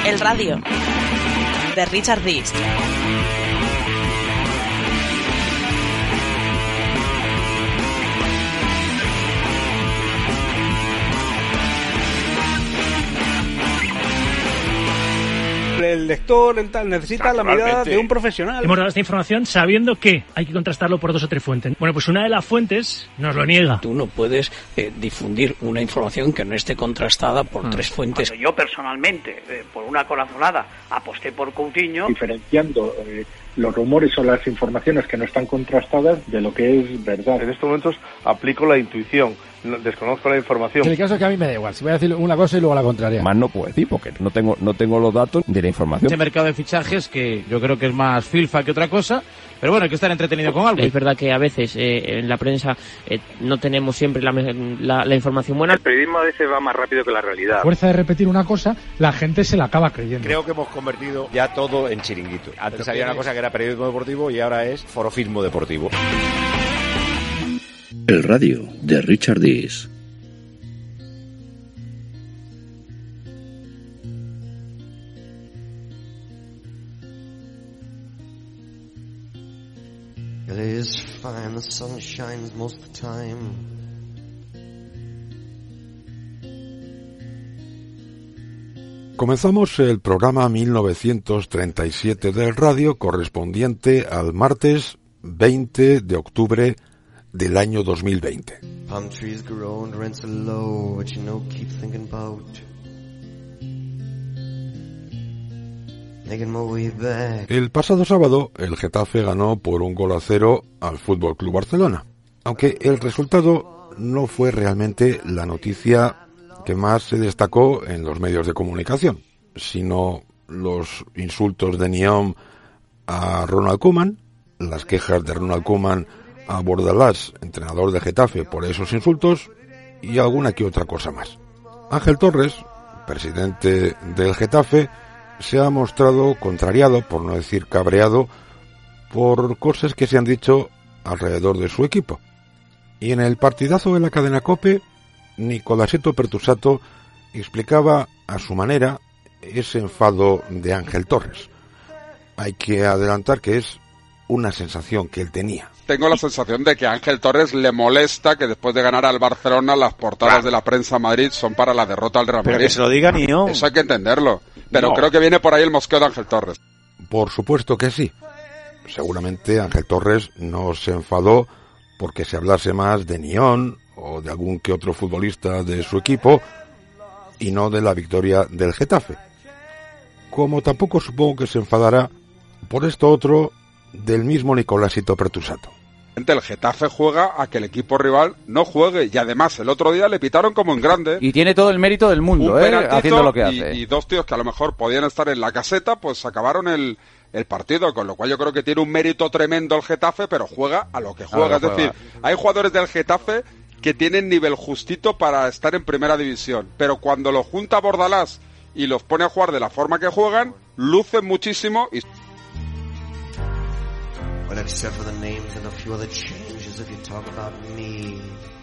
El Radio, de Richard Dees. El lector necesita la mirada de un profesional. Hemos dado esta información sabiendo que hay que contrastarlo por 2 o 3 fuentes. Bueno, pues una de las fuentes nos lo niega. Tú no puedes difundir una información que no esté contrastada por 3 fuentes. Cuando yo personalmente, por una corazonada, aposté por Coutinho. Diferenciando los rumores o las informaciones que no están contrastadas de lo que es verdad. En estos momentos aplico la intuición. Desconozco la información. En el caso es que a mí me da igual, si voy a decir una cosa y luego la contraria. Más no puedo decir porque no tengo los datos de la información. Este mercado de fichajes que yo creo que es más filfa que otra cosa, pero bueno, hay que estar entretenido con algo. Es verdad que a veces en la prensa no tenemos siempre la información buena. El periodismo a veces va más rápido que la realidad. A fuerza de repetir una cosa, la gente se la acaba creyendo. Creo que hemos convertido ya todo en chiringuito. Antes había una cosa que era periodismo deportivo y ahora es forofismo deportivo. El Radio, de Richard Dees. It is fine, the sun shines most of the time. Comenzamos el programa 1937 del Radio, correspondiente al martes 20 de octubre del año 2020. Palm trees grow and rents are low, but you know, keep thinking about making my way back. El pasado sábado, el Getafe ganó por 1-0 al Fútbol Club Barcelona, aunque el resultado no fue realmente la noticia que más se destacó en los medios de comunicación, sino los insultos de Nyom a Ronald Koeman, las quejas de Ronald Koeman a Bordalás, entrenador de Getafe, por esos insultos y alguna que otra cosa más. Ángel Torres, presidente del Getafe, se ha mostrado contrariado, por no decir cabreado, por cosas que se han dicho alrededor de su equipo. Y en el partidazo de la cadena COPE, Nicolasito Pertusato explicaba a su manera ese enfado de Ángel Torres. Hay que adelantar que es una sensación que él tenía. Tengo la sensación de que a Ángel Torres le molesta que después de ganar al Barcelona las portadas de la prensa Madrid son para la derrota del Real Madrid. Pero que se lo diga Nyom. Eso hay que entenderlo. Pero creo que viene por ahí el mosqueo de Ángel Torres. Por supuesto que sí. Seguramente Ángel Torres no se enfadó porque se hablase más de Nyom o de algún que otro futbolista de su equipo y no de la victoria del Getafe. Como tampoco supongo que se enfadará por esto otro del mismo Nicolasito Pertusato. El Getafe juega a que el equipo rival no juegue y además el otro día le pitaron como en grande. Y tiene todo el mérito del mundo, haciendo lo que hace. Y 2 tíos que a lo mejor podían estar en la caseta, pues acabaron el partido, con lo cual yo creo que tiene un mérito tremendo el Getafe, pero juega a lo que juega. Es decir, hay jugadores del Getafe que tienen nivel justito para estar en primera división, pero cuando los junta Bordalás y los pone a jugar de la forma que juegan, lucen muchísimo y... Well, except for the names and a few other changes if you talk about me.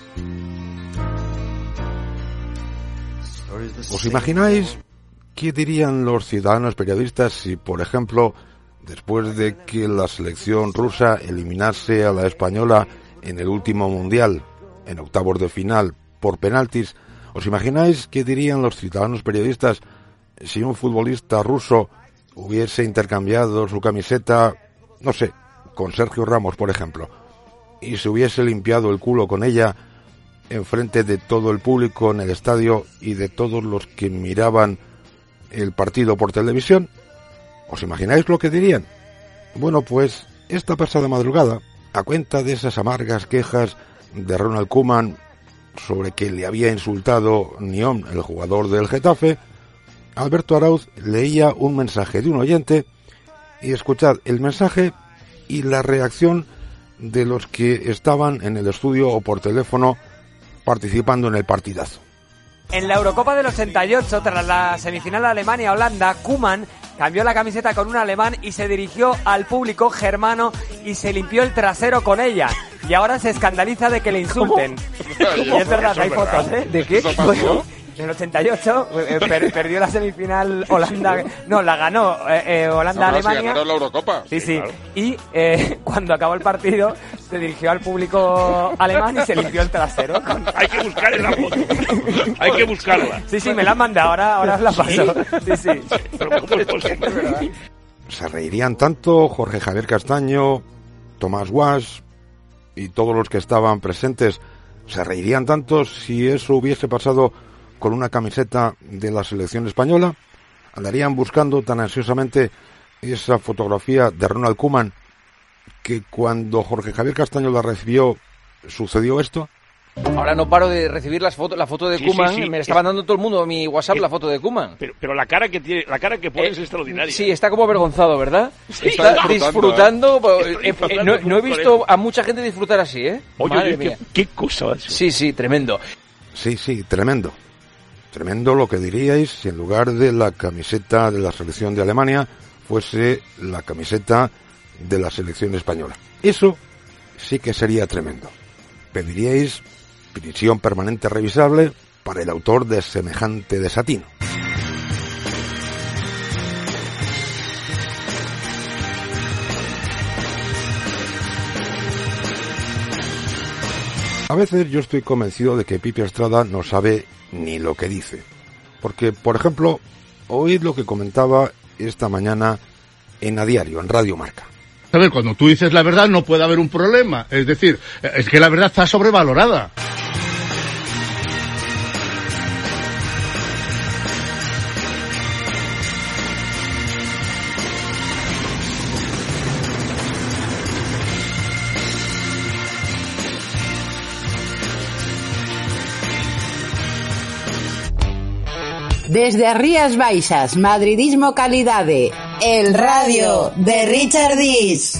¿Os imagináis qué dirían los ciudadanos periodistas si, por ejemplo, después de que la selección rusa eliminase a la española en el último mundial, en octavos de final, por penaltis, ¿os imagináis qué dirían los ciudadanos periodistas si un futbolista ruso hubiese intercambiado su camiseta, no sé, con Sergio Ramos, por ejemplo, y se hubiese limpiado el culo con ella enfrente de todo el público en el estadio y de todos los que miraban el partido por televisión? ¿Os imagináis lo que dirían? Bueno, pues esta pasada madrugada, a cuenta de esas amargas quejas de Ronald Koeman sobre que le había insultado Nyom, el jugador del Getafe, Alberto Arauz leía un mensaje de un oyente y escuchad el mensaje y la reacción de los que estaban en el estudio o por teléfono participando en el partidazo. En la Eurocopa del 88, tras la semifinal Alemania-Holanda, Koeman cambió la camiseta con un alemán y se dirigió al público germano y se limpió el trasero con ella. Y ahora se escandaliza de que le insulten. Y es verdad, hay fotos, ¿eh? ¿De qué? En el 88 perdió la semifinal Holanda, no, la ganó Holanda-Alemania. Sí, ganaron la Eurocopa. Sí. Claro. Y cuando acabó el partido se dirigió al público alemán y se limpió el trasero. Hay que buscar la foto. Hay que buscarla. Sí, me la han mandado, ahora os la paso. Sí. Pero ¿cómo es posible? Se reirían tanto Jorge Javier Castaño, Tomás Guas y todos los que estaban presentes, se reirían tanto si eso hubiese pasado con una camiseta de la selección española. Andarían buscando tan ansiosamente esa fotografía de Ronald Koeman que cuando Jorge Javier Castaño la recibió sucedió esto. Ahora no paro de recibir la foto de Koeman. Sí. Me estaba dando todo el mundo a mi WhatsApp la foto de Koeman. Pero la cara que tiene, la cara que pone es extraordinaria. Sí, está como avergonzado, ¿verdad? Sí, está disfrutando. No he visto a mucha gente disfrutar así, ¿eh? Oye, Madre mía. ¿Qué cosa es? Sí, tremendo. Sí, tremendo. Tremendo lo que diríais si en lugar de la camiseta de la selección de Alemania fuese la camiseta de la selección española. Eso sí que sería tremendo. Pediríais prisión permanente revisable para el autor de semejante desatino. A veces yo estoy convencido de que Pipi Estrada no sabe ni lo que dice. Porque, por ejemplo, oíd lo que comentaba esta mañana en A Diario, en Radio Marca. A ver, cuando tú dices la verdad no puede haber un problema. Es decir, es que la verdad está sobrevalorada. Desde as Rías Baixas, Madridismo Calidade, el radio de Richard Dis.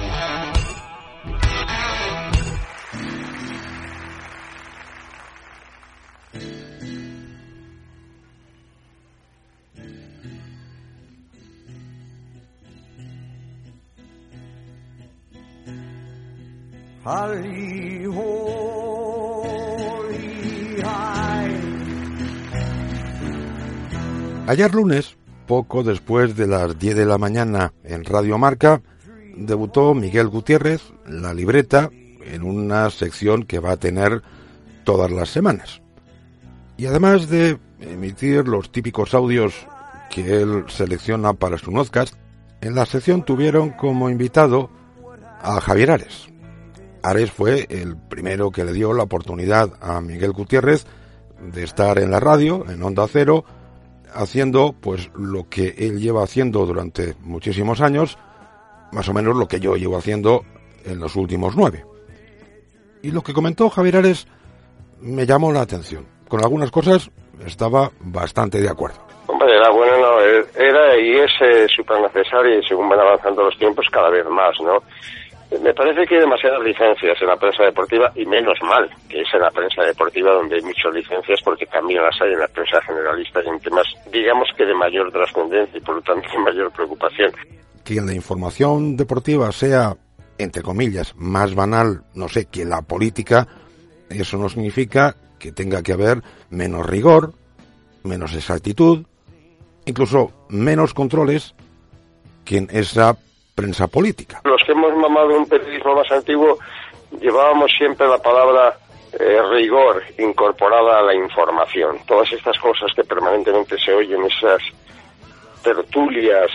Ayer lunes, poco después de las 10 de la mañana en Radio Marca, debutó Miguel Gutiérrez, La Libreta, en una sección que va a tener todas las semanas. Y además de emitir los típicos audios que él selecciona para su podcast, en la sección tuvieron como invitado a Javier Ares. Ares fue el primero que le dio la oportunidad a Miguel Gutiérrez de estar en la radio, en Onda Cero, haciendo pues lo que él lleva haciendo durante muchísimos años, más o menos lo que yo llevo haciendo en los últimos 9. Y lo que comentó Javier Ares me llamó la atención. Con algunas cosas estaba bastante de acuerdo. Hombre, era bueno, no, era y es súper necesario, y según van avanzando los tiempos cada vez más, ¿no? Me parece que hay demasiadas licencias en la prensa deportiva, y menos mal que es en la prensa deportiva donde hay muchas licencias, porque también las hay en la prensa generalista y en temas, digamos que de mayor trascendencia y por lo tanto de mayor preocupación. Que en la información deportiva sea, entre comillas, más banal, no sé, que la política, eso no significa que tenga que haber menos rigor, menos exactitud, incluso menos controles que en esa prensa política. Los que hemos mamado un periodismo más antiguo llevábamos siempre la palabra rigor incorporada a la información. Todas estas cosas que permanentemente se oyen, esas tertulias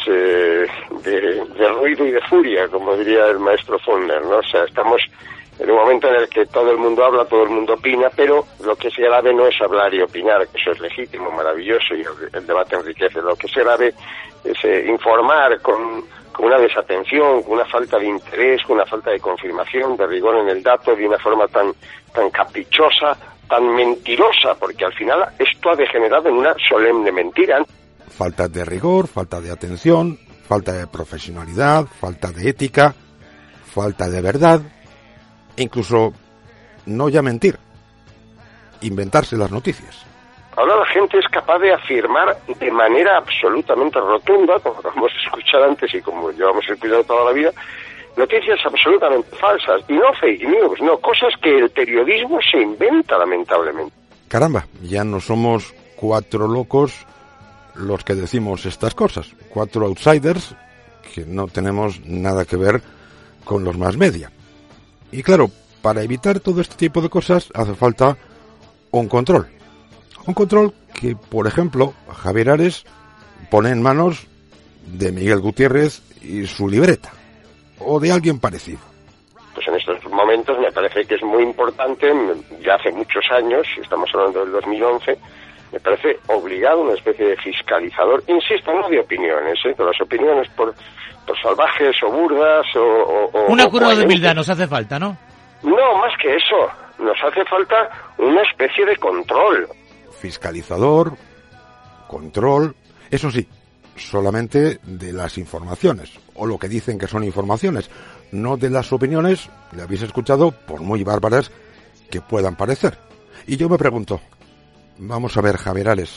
de ruido y de furia, como diría el maestro Funder, ¿no? O sea, estamos en un momento en el que todo el mundo habla, todo el mundo opina, pero lo que es grave no es hablar y opinar, que eso es legítimo, maravilloso, y el debate enriquece. Lo que es grave es informar con una desatención, con una falta de interés, con una falta de confirmación, de rigor en el dato, de una forma tan caprichosa, tan mentirosa, porque al final esto ha degenerado en una solemne mentira. Falta de rigor, falta de atención, falta de profesionalidad, falta de ética, falta de verdad, e incluso no ya mentir, inventarse las noticias. Ahora la gente es capaz de afirmar de manera absolutamente rotunda, como acabamos de escuchar antes y como llevamos escuchando toda la vida, noticias absolutamente falsas, y no fake news, no, cosas que el periodismo se inventa lamentablemente. Caramba, ya no somos 4 locos los que decimos estas cosas, 4 outsiders que no tenemos nada que ver con los más media. Y claro, para evitar todo este tipo de cosas hace falta un control. Un control que, por ejemplo, Javier Ares pone en manos de Miguel Gutiérrez y su libreta, o de alguien parecido. Pues en estos momentos me parece que es muy importante, ya hace muchos años, estamos hablando del 2011, me parece obligado una especie de fiscalizador, insisto, no de opiniones, que las opiniones por salvajes o burdas o una curva de humildad nos hace falta, ¿no? No, más que eso, nos hace falta una especie de control. Fiscalizador, control, eso sí, solamente de las informaciones, o lo que dicen que son informaciones, no de las opiniones, le habéis escuchado, por muy bárbaras que puedan parecer. Y yo me pregunto, vamos a ver, Javier Ares,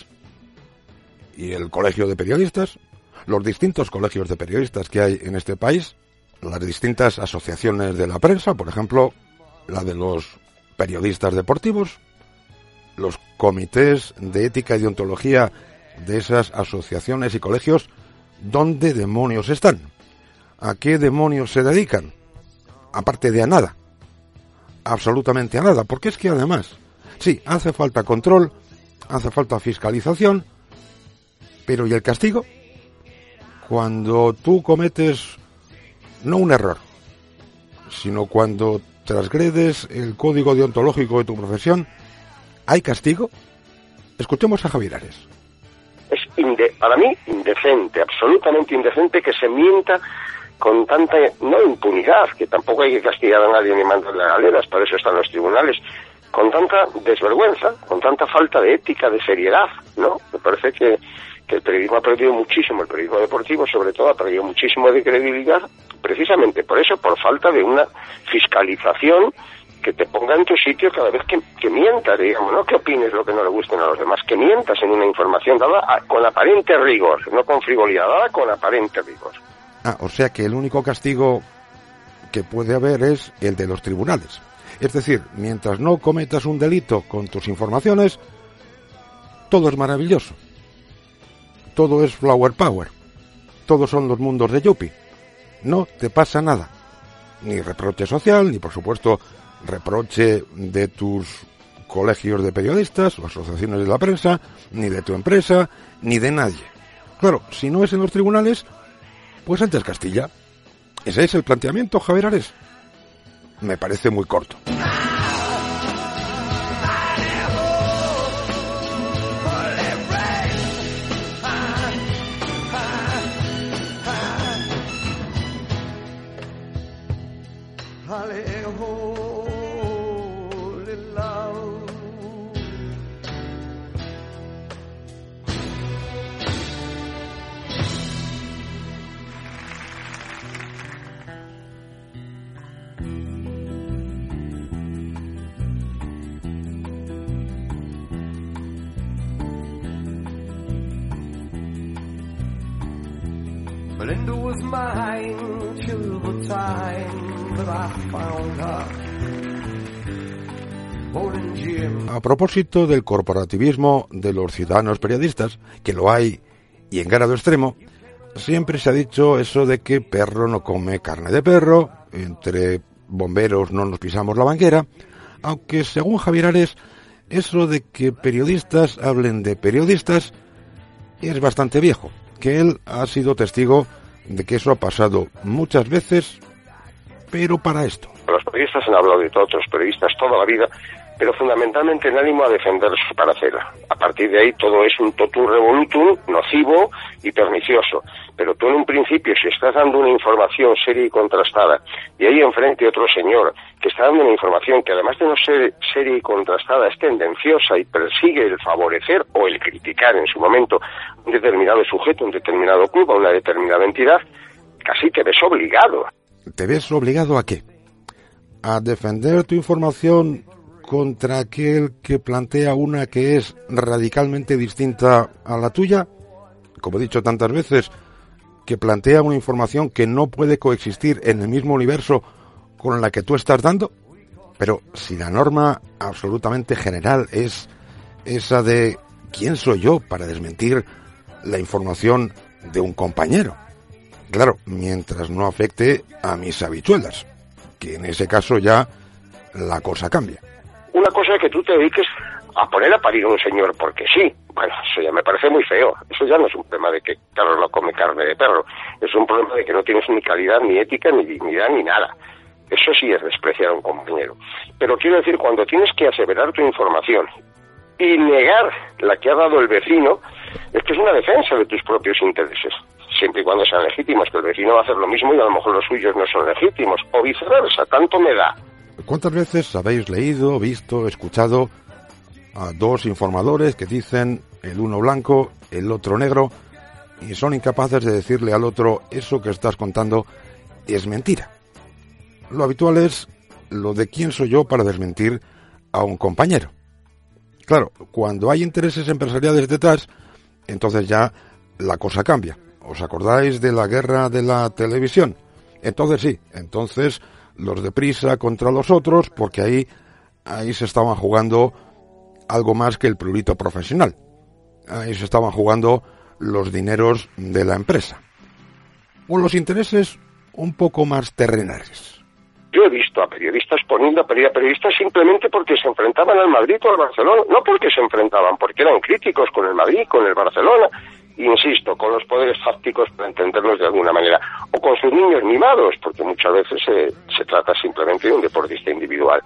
¿y el colegio de periodistas? Los distintos colegios de periodistas que hay en este país, las distintas asociaciones de la prensa, por ejemplo, la de los periodistas deportivos, los comités de ética y deontología de esas asociaciones y colegios, ¿dónde demonios están? ¿A qué demonios se dedican? Aparte de a nada. Absolutamente a nada, porque es que además, sí, hace falta control, hace falta fiscalización, pero ¿y el castigo? Cuando tú cometes no un error, sino cuando transgredes el código deontológico de tu profesión, ¿hay castigo? Escuchemos a Javier Ares. Es para mí indecente, absolutamente indecente que se mienta con tanta, no impunidad, que tampoco hay que castigar a nadie ni mandarle a galeras, para eso están los tribunales, con tanta desvergüenza, con tanta falta de ética, de seriedad, ¿no? Me parece que el periodismo ha perdido muchísimo, el periodismo deportivo sobre todo ha perdido muchísimo de credibilidad, precisamente por eso, por falta de una fiscalización que te ponga en tu sitio cada vez que mientas, digamos, no que opines lo que no le gusten a los demás, que mientas en una información dada con aparente rigor, no con frivolidad, dada con aparente rigor. O sea que el único castigo que puede haber es el de los tribunales. Es decir, mientras no cometas un delito con tus informaciones, todo es maravilloso. Todo es flower power. Todos son los mundos de Yuppie. No te pasa nada. Ni reproche social, ni por supuesto reproche de tus colegios de periodistas o asociaciones de la prensa, ni de tu empresa, ni de nadie. Claro, si no es en los tribunales, pues antes Castilla. Ese es el planteamiento, Javier Ares. Me parece muy corto. Belinda was mine till the time that I found her holding Jim. A propósito del corporativismo de los ciudadanos periodistas, que lo hay y en grado extremo, siempre se ha dicho eso de que perro no come carne de perro, entre bomberos no nos pisamos la banquera, aunque según Javier Ares, eso de que periodistas hablen de periodistas es bastante viejo, que él ha sido testigo de que eso ha pasado muchas veces, pero para esto. Los periodistas han hablado de otros periodistas toda la vida, pero fundamentalmente en ánimo a defender su paracela. A partir de ahí todo es un totum revolutum, nocivo y pernicioso. Pero tú en un principio, si estás dando una información seria y contrastada, y ahí enfrente otro señor que está dando una información que además de no ser seria y contrastada es tendenciosa y persigue el favorecer o el criticar en su momento un determinado sujeto, un determinado club, a una determinada entidad, casi te ves obligado. ¿Te ves obligado a qué? ¿A defender tu información contra aquel que plantea una que es radicalmente distinta a la tuya? Como he dicho tantas veces, que plantea una información que no puede coexistir en el mismo universo con la que tú estás dando. Pero si la norma absolutamente general es esa de ¿quién soy yo para desmentir la información de un compañero? Claro, mientras no afecte a mis habichuelas, que en ese caso ya la cosa cambia. Una cosa es que tú te dediques a poner a parir a un señor porque sí. Bueno, eso ya me parece muy feo. Eso ya no es un problema de que Carlos no come carne de perro. Es un problema de que no tienes ni calidad, ni ética, ni dignidad, ni nada. Eso sí es despreciar a un compañero. Pero quiero decir, cuando tienes que aseverar tu información y negar la que ha dado el vecino, es que es una defensa de tus propios intereses. Siempre y cuando sean legítimos, que el vecino va a hacer lo mismo y a lo mejor los suyos no son legítimos. O viceversa, tanto me da. ¿Cuántas veces habéis leído, visto, escuchado a dos informadores que dicen el uno blanco, el otro negro, y son incapaces de decirle al otro eso que estás contando es mentira? Lo habitual es lo de quién soy yo para desmentir a un compañero. Claro, cuando hay intereses empresariales detrás, entonces ya la cosa cambia. ¿Os acordáis de la guerra de la televisión? Entonces sí, entonces los de Prisa contra los otros, porque ahí se estaban jugando algo más que el prurito profesional. Ahí se estaban jugando los dineros de la empresa. O los intereses un poco más terrenales. Yo he visto a periodistas poniendo a periodistas simplemente porque se enfrentaban al Madrid o al Barcelona. No porque se enfrentaban, porque eran críticos con el Madrid, con el Barcelona. Insisto, con los poderes fácticos, para entenderlos de alguna manera. O con sus niños mimados, porque muchas veces se trata simplemente de un deportista individual.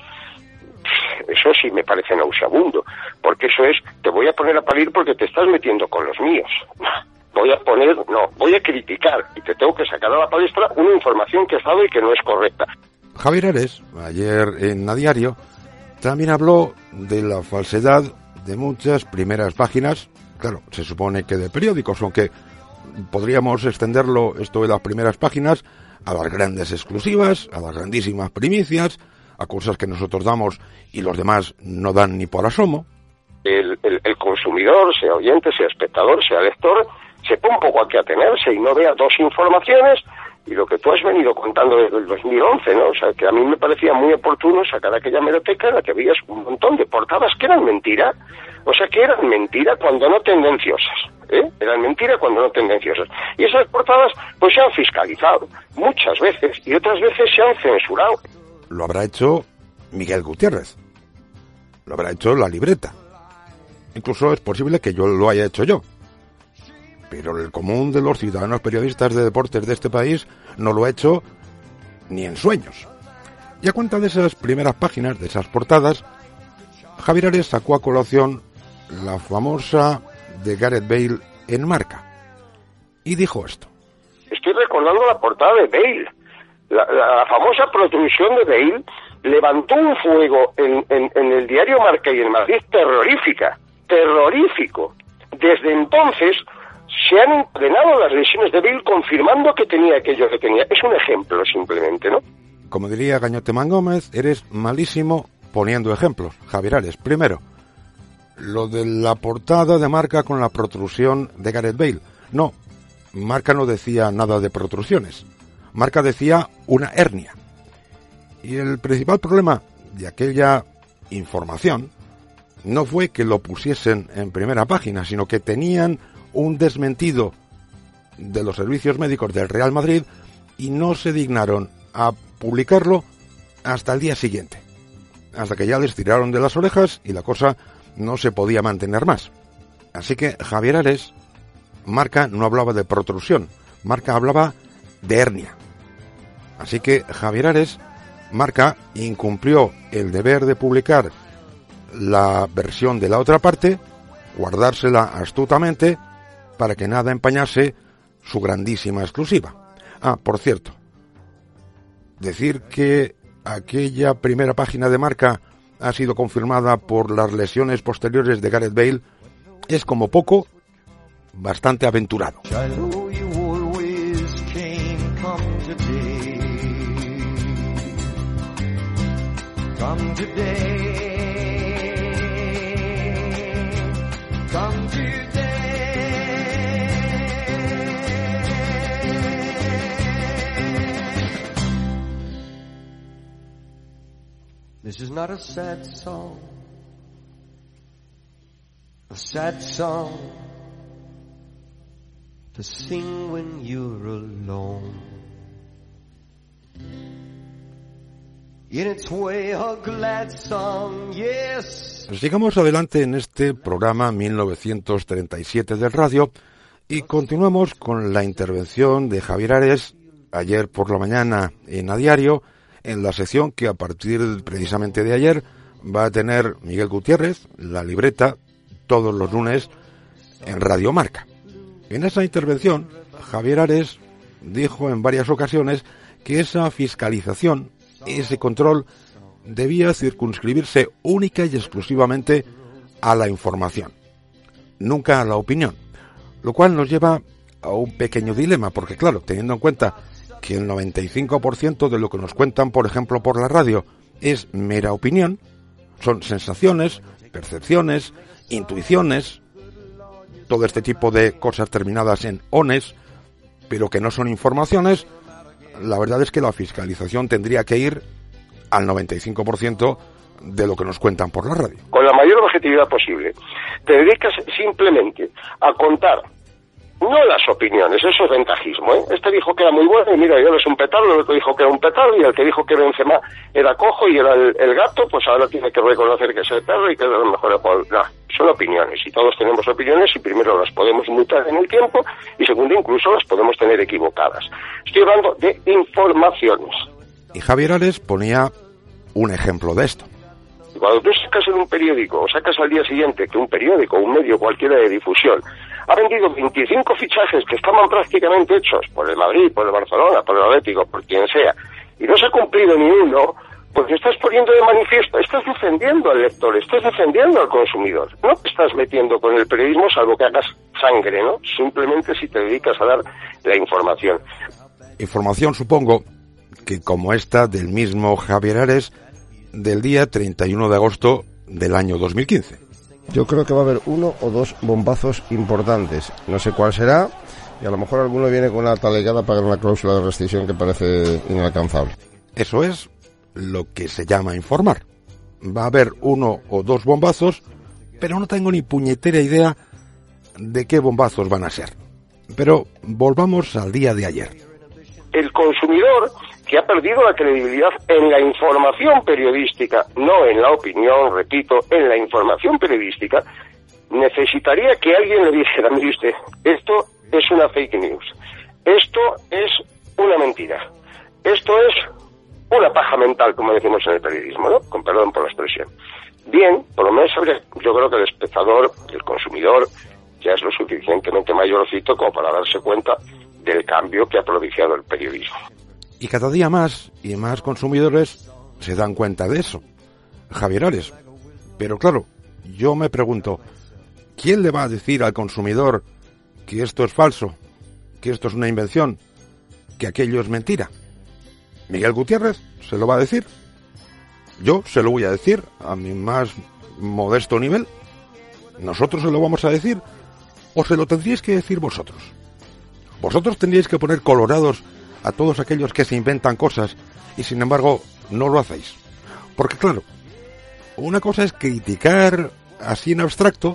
Eso sí me parece nauseabundo, porque eso es, te voy a poner a parir porque te estás metiendo con los míos. Voy a criticar y te tengo que sacar a la palestra una información que has dado y que no es correcta. Javier Ares, ayer en A Diario, también habló de la falsedad de muchas primeras páginas, claro, se supone que de periódicos, aunque podríamos extenderlo esto de las primeras páginas a las grandes exclusivas, a las grandísimas primicias, a cosas que nosotros damos y los demás no dan ni por asomo. El consumidor, sea oyente, sea espectador, sea lector, sepa un poco a qué atenerse y no vea dos informaciones y lo que tú has venido contando desde el 2011, ¿no? O sea, que a mí me parecía muy oportuno sacar aquella hemeroteca en la que veías un montón de portadas que eran mentira. O sea, que eran mentira cuando no tendenciosas, Eran mentira cuando no tendenciosas. Y esas portadas, pues se han fiscalizado muchas veces y otras veces se han censurado. Lo habrá hecho Miguel Gutiérrez. Lo habrá hecho la libreta. Incluso es posible que yo lo haya hecho yo. Pero el común de los ciudadanos periodistas de deportes de este país no lo ha hecho ni en sueños. Y a cuenta de esas primeras páginas, de esas portadas, Javier Ares sacó a colación la famosa de Gareth Bale en Marca. Y dijo esto. Estoy recordando la portada de Bale. La famosa protrusión de Bale levantó un fuego en el diario Marca y en Madrid terrorífico. Desde entonces se han entrenado las lesiones de Bale confirmando que tenía aquello que tenía. Es un ejemplo simplemente, ¿no? Como diría Gañotemán Gómez, eres malísimo poniendo ejemplos. Javier Ares, primero, lo de la portada de Marca con la protrusión de Gareth Bale. No, Marca no decía nada de protrusiones. Marca decía una hernia. Y el principal problema de aquella información no fue que lo pusiesen en primera página, sino que tenían un desmentido de los servicios médicos del Real Madrid y no se dignaron a publicarlo hasta el día siguiente. Hasta que ya les tiraron de las orejas y la cosa no se podía mantener más. Así que Javier Ares, Marca no hablaba de protrusión, Marca hablaba de hernia. Así que Javier Ares, Marca, incumplió el deber de publicar la versión de la otra parte, guardársela astutamente para que nada empañase su grandísima exclusiva. Ah, por cierto, decir que aquella primera página de Marca ha sido confirmada por las lesiones posteriores de Gareth Bale es como poco bastante aventurado. Come today, come today. This is not a sad song. a sad song to sing when you're alone. In its way a glad song, yes. Sigamos adelante en este programa 1937 del radio y continuamos con la intervención de Javier Ares ayer por la mañana en A Diario, en la sección que a partir precisamente de ayer va a tener Miguel Gutiérrez, la libreta, todos los lunes en Radio Marca. En esa intervención, Javier Ares dijo en varias ocasiones que esa fiscalización, ese control, debía circunscribirse única y exclusivamente a la información, nunca a la opinión, lo cual nos lleva a un pequeño dilema, porque claro, teniendo en cuenta que el 95% de lo que nos cuentan, por ejemplo, por la radio, es mera opinión, son sensaciones, percepciones, intuiciones, todo este tipo de cosas terminadas en ones, pero que no son informaciones, la verdad es que la fiscalización tendría que ir al 95% de lo que nos cuentan por la radio. Con la mayor objetividad posible. Te dedicas simplemente a contar, no las opiniones, eso es ventajismo, ¿eh? Este dijo que era muy bueno y mira, yo es un petardo, el otro dijo que era un petardo y el que dijo que Benzema era cojo y era el gato, pues ahora tiene que reconocer que es el perro y que es el mejor. No, son opiniones y todos tenemos opiniones y primero las podemos mutar en el tiempo y segundo incluso las podemos tener equivocadas. Estoy hablando de informaciones. Y Javier Ares ponía un ejemplo de esto. Cuando tú sacas en un periódico o sacas al día siguiente que un periódico o un medio cualquiera de difusión ha vendido 25 fichajes que estaban prácticamente hechos por el Madrid, por el Barcelona, por el Atlético, por quien sea, y no se ha cumplido ni uno, pues estás poniendo de manifiesto, estás defendiendo al lector, estás defendiendo al consumidor. No te estás metiendo con el periodismo salvo que hagas sangre, ¿no? Simplemente si te dedicas a dar la información. Información, supongo, que como esta del mismo Javier Ares, del día 31 de agosto del año 2015. Yo creo que va a haber uno o dos bombazos importantes. No sé cuál será, y a lo mejor alguno viene con una talegada para una cláusula de rescisión que parece inalcanzable. Eso es lo que se llama informar. Va a haber uno o dos bombazos, pero no tengo ni puñetera idea de qué bombazos van a ser. Pero volvamos al día de ayer. El consumidor, que ha perdido la credibilidad en la información periodística, no en la opinión, repito, en la información periodística, necesitaría que alguien le dijera, mire usted, esto es una fake news, esto es una mentira, esto es una paja mental, como decimos en el periodismo, ¿no? Con perdón por la expresión. Bien, por lo menos yo creo que el espectador, el consumidor, ya es lo suficientemente mayorcito como para darse cuenta del cambio que ha propiciado el periodismo. Y cada día más y más consumidores se dan cuenta de eso. Javier Ares. Pero claro, yo me pregunto, ¿quién le va a decir al consumidor que esto es falso, que esto es una invención, que aquello es mentira? ¿Miguel Gutiérrez se lo va a decir? Yo se lo voy a decir a mi más modesto nivel. ¿Nosotros se lo vamos a decir? ¿O se lo tendríais que decir vosotros? Vosotros tendríais que poner colorados a todos aquellos que se inventan cosas y sin embargo no lo hacéis. Porque claro, una cosa es criticar así en abstracto,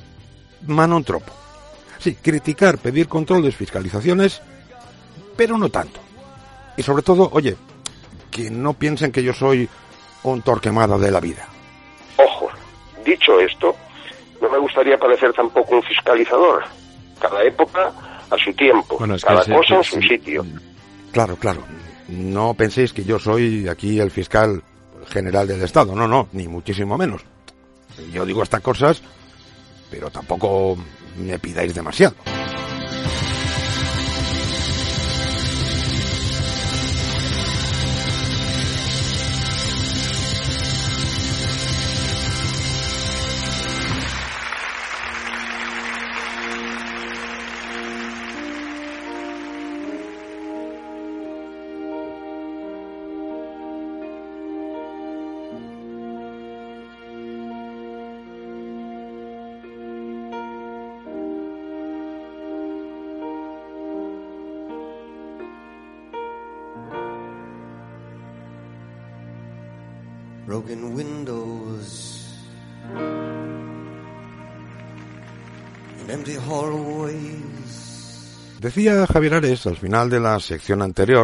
mano en tropo. Sí, criticar, pedir controles, fiscalizaciones, pero no tanto. Y sobre todo, oye, que no piensen que yo soy un torquemada de la vida. Ojo, dicho esto, no me gustaría parecer tampoco un fiscalizador. Cada época a su tiempo, bueno, es cada cosa en su sitio. Claro, claro. No penséis que yo soy aquí el fiscal general del Estado. No, no, ni muchísimo menos. Yo digo estas cosas, pero tampoco me pidáis demasiado. Broken windows, empty hallways. Decía Javier Ares al final de la sección anterior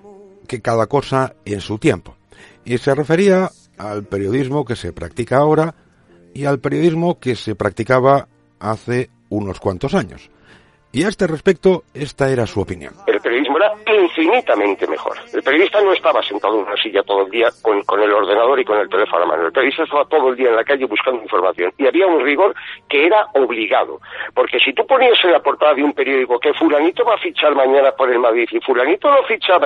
que cada cosa en su tiempo, y se refería al periodismo que se practica ahora y al periodismo que se practicaba hace unos cuantos años. Y a este respecto, esta era su opinión. El periodismo era infinitamente mejor. El periodista no estaba sentado en una silla todo el día con el ordenador y con el teléfono a la mano. El periodista estaba todo el día en la calle buscando información. Y había un rigor que era obligado. Porque si tú ponías en la portada de un periódico que fulanito va a fichar mañana por el Madrid y fulanito lo fichaba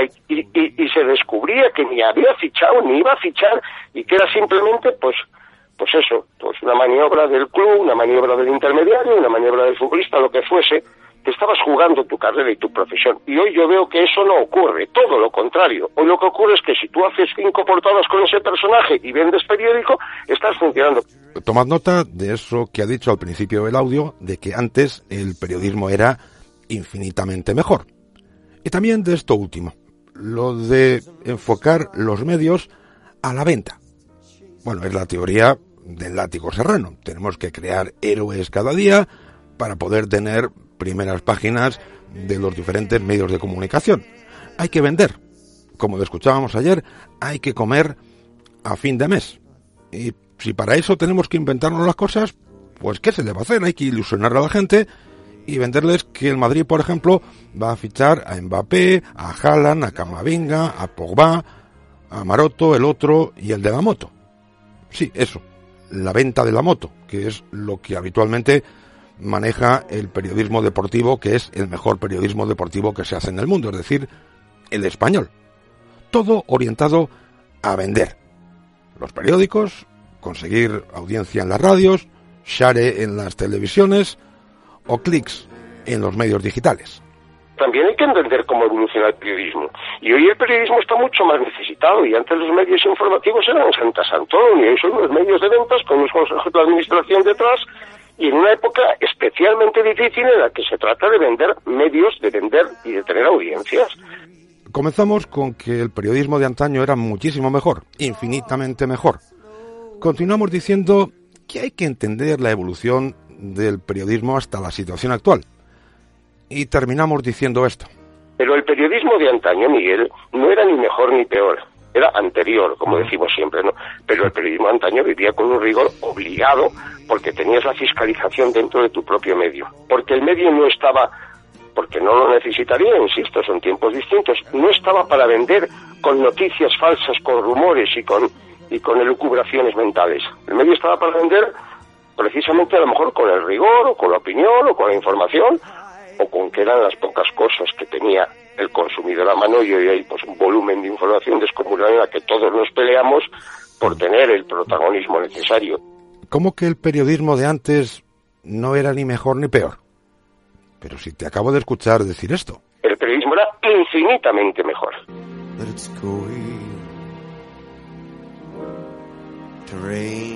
y se descubría que ni había fichado ni iba a fichar y que era simplemente pues eso, pues una maniobra del club, una maniobra del intermediario, una maniobra del futbolista, lo que fuese, te estabas jugando tu carrera y tu profesión. Y hoy yo veo que eso no ocurre, todo lo contrario. Hoy lo que ocurre es que si tú haces 5 portadas con ese personaje y vendes periódico, estás funcionando. Tomad nota de eso que ha dicho al principio del audio, de que antes el periodismo era infinitamente mejor. Y también de esto último, lo de enfocar los medios a la venta. Bueno, es la teoría del látigo serrano. Tenemos que crear héroes cada día para poder tener primeras páginas de los diferentes medios de comunicación. Hay que vender. Como lo escuchábamos ayer, hay que comer a fin de mes. Y si para eso tenemos que inventarnos las cosas, pues ¿qué se le va a hacer? Hay que ilusionar a la gente y venderles que el Madrid, por ejemplo, va a fichar a Mbappé, a Haaland, a Camavinga, a Pogba, a Maroto, el otro y el de la moto. Sí, eso, la venta de la moto, que es lo que habitualmente maneja el periodismo deportivo, que es el mejor periodismo deportivo que se hace en el mundo, es decir, el español. Todo orientado a vender. Los periódicos, conseguir audiencia en las radios, share en las televisiones o clics en los medios digitales. También hay que entender cómo evoluciona el periodismo. Y hoy el periodismo está mucho más necesitado. Y antes los medios informativos eran Santa Santón, y hoy son los medios de ventas con los consejos de administración detrás. Y en una época especialmente difícil en la que se trata de vender medios, de vender y de tener audiencias. Comenzamos con que el periodismo de antaño era muchísimo mejor, infinitamente mejor. Continuamos diciendo que hay que entender la evolución del periodismo hasta la situación actual. Y terminamos diciendo esto. Pero el periodismo de antaño, Miguel, no era ni mejor ni peor. Era anterior, como decimos siempre, ¿no? Pero el periodismo de antaño vivía con un rigor obligado porque tenías la fiscalización dentro de tu propio medio. Porque el medio no estaba, porque no lo necesitaría, insisto, son tiempos distintos, no estaba para vender con noticias falsas, con rumores y con elucubraciones mentales. El medio estaba para vender precisamente a lo mejor con el rigor, o con la opinión, o con la información, o con que eran las pocas cosas que tenía el consumidor a mano, y hoy hay pues un volumen de información descomunal en la que todos nos peleamos por tener el protagonismo necesario. ¿Cómo que el periodismo de antes no era ni mejor ni peor? Pero si te acabo de escuchar decir esto. El periodismo era infinitamente mejor. But it's going to rain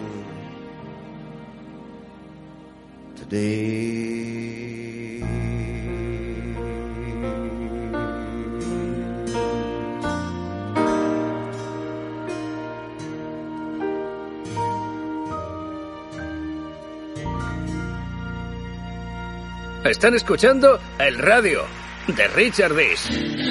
today. Están escuchando el radio de Richard Dees.